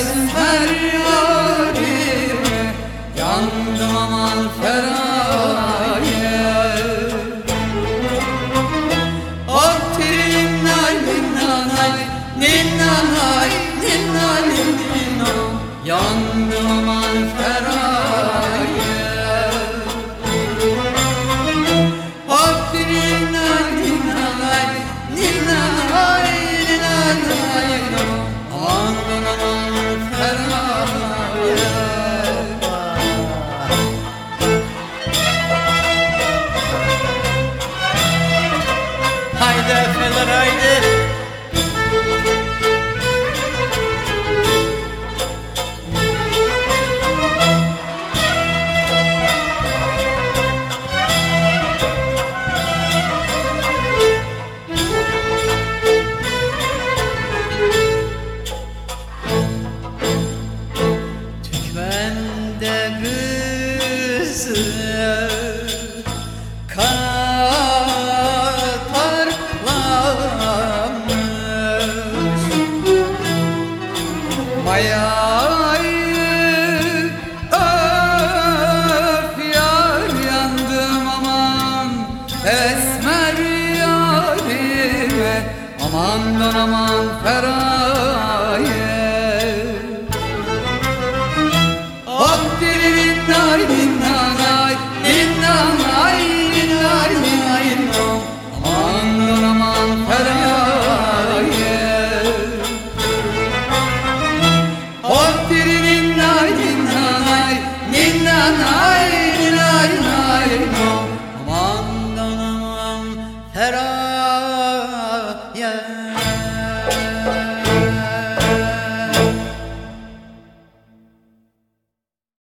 esmer yarime, yandım aman feraye. Ottirin nay ninnanay, ninnanay, ninnanay, ninno, yandım aman feraye. Ottirin nay ninnanay, ninnanay, ninnanay, no, yandım aman feraye. Haydi efeler haydi. Tükmende kızı katarlamış, mayayı öf yar, yandım aman esmer yarime, amandan aman feraye.